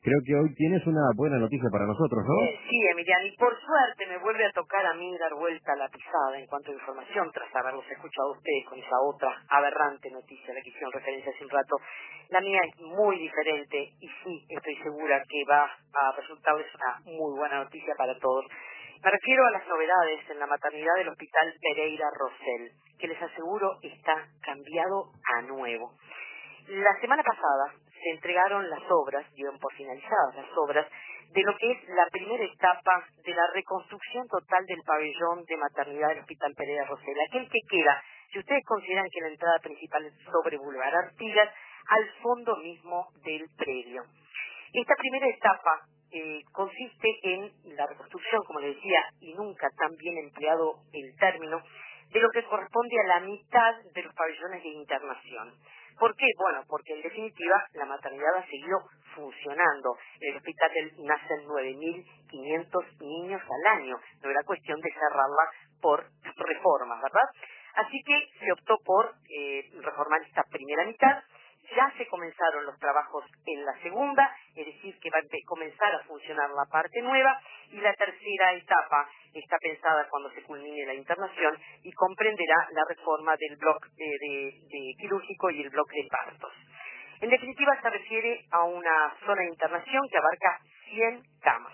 Creo que hoy tienes una buena noticia para nosotros, ¿no? Sí, Emiliano, y por suerte me vuelve a tocar a mí dar vuelta a la pisada en cuanto a información, tras haberlos escuchado a ustedes con esa otra aberrante noticia a la que hicieron referencia hace un rato. La mía es muy diferente y sí, estoy segura que va a resultar una muy buena noticia para todos. Me refiero a las novedades en la maternidad del Hospital Pereira Rosell, que les aseguro está cambiado a nuevo. La semana pasada se entregaron las obras, dieron por finalizadas las obras, de lo que es la primera etapa de la reconstrucción total del pabellón de maternidad del Hospital Pereira Rosell, aquel que queda, si ustedes consideran que la entrada principal es sobre Boulevard Artigas, al fondo mismo del predio. Esta primera etapa consiste en la reconstrucción, como les decía, y nunca tan bien empleado el término, de lo que corresponde a la mitad de los pabellones de internación. ¿Por qué? Bueno, porque en definitiva la maternidad ha seguido funcionando. En el hospital nacen 9.500 niños al año. No era cuestión de cerrarla por reformas, ¿verdad? Así que se optó por reformar esta primera mitad. Ya se comenzaron los trabajos en la segunda, es decir, que va a comenzar a funcionar la parte nueva, y la tercera etapa está pensada cuando se culmine la internación y comprenderá la reforma del bloque de quirúrgico y el bloque de partos. En definitiva, se refiere a una zona de internación que abarca 100 camas.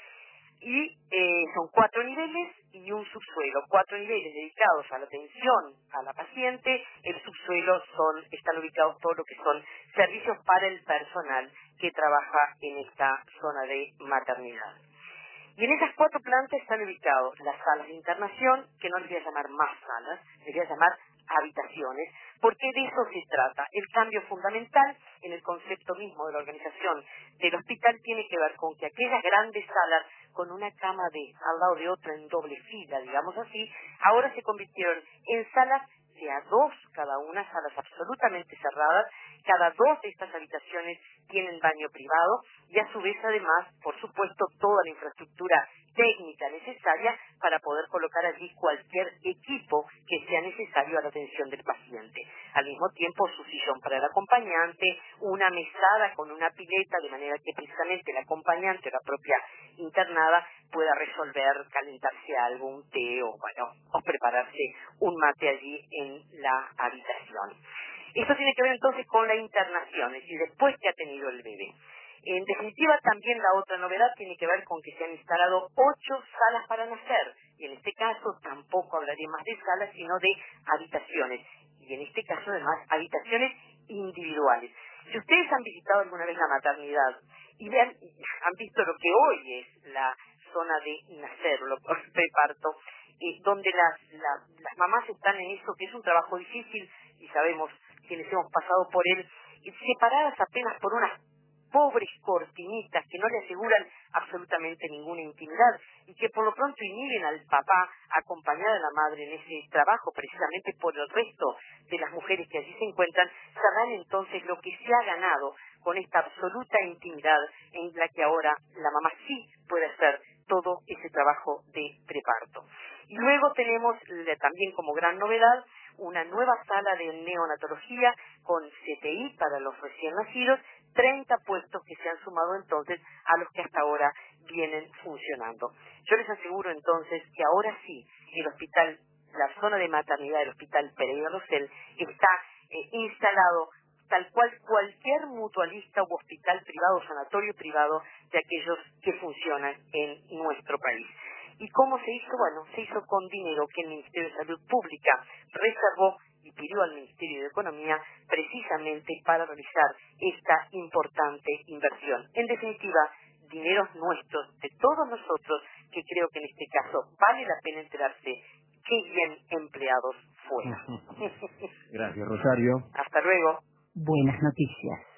Y son 4 niveles y un subsuelo, 4 niveles dedicados a la atención a la paciente. El subsuelo están ubicados todo lo que son servicios para el personal que trabaja en esta zona de maternidad. Y en esas 4 plantas están ubicados las salas de internación, que no les voy a llamar más salas, les voy a llamar habitaciones, porque de eso se trata. El cambio fundamental en el concepto mismo de la organización del hospital tiene que ver con que aquellas grandes salas con una cama al lado de otra en doble fila, digamos así, ahora se convirtieron en salas de a 2 cada una, salas absolutamente cerradas. Cada 2 de estas habitaciones tienen baño privado y a su vez además, por supuesto, toda la infraestructura técnica necesaria para poder colocar allí cualquier equipo que sea necesario a la atención del paciente. Al mismo tiempo, su sillón para el acompañante, una mesada con una pileta, de manera que precisamente el acompañante o la propia internada pueda resolver, calentarse algo, un té o prepararse un mate allí en la habitación. Esto tiene que ver entonces con la internación, es decir, después que ha tenido el bebé. En definitiva, también la otra novedad tiene que ver con que se han instalado 8 salas para nacer, y en este caso tampoco hablaré más de salas, sino de habitaciones, y en este caso además habitaciones individuales. Si ustedes han visitado alguna vez la maternidad y han visto lo que hoy es la zona de nacer, o lo preparto, donde las mamás están en eso, que es un trabajo difícil, y sabemos quienes hemos pasado por él, separadas apenas por unas pobres cortinitas que no le aseguran absolutamente ninguna intimidad y que por lo pronto inhiben al papá a acompañar a la madre en ese trabajo precisamente por el resto de las mujeres que allí se encuentran, sabrán entonces lo que se ha ganado con esta absoluta intimidad en la que ahora la mamá sí puede hacer todo ese trabajo de preparto. Y luego tenemos también como gran novedad una nueva sala de neonatología con CTI para los recién nacidos, 30 puestos que se han sumado entonces a los que hasta ahora vienen funcionando. Yo les aseguro entonces que ahora sí el hospital, la zona de maternidad del Hospital Pereira Rosell está instalado tal cual cualquier mutualista u hospital privado o sanatorio privado de aquellos que funcionan en nuestro país. ¿Y cómo se hizo? Bueno, se hizo con dinero que el Ministerio de Salud Pública reservó y pidió al Ministerio de Economía precisamente para realizar esta importante inversión. En definitiva, dineros nuestros, de todos nosotros, que creo que en este caso vale la pena enterarse qué bien empleados fueron. Gracias, Rosario. Hasta luego. Buenas noticias.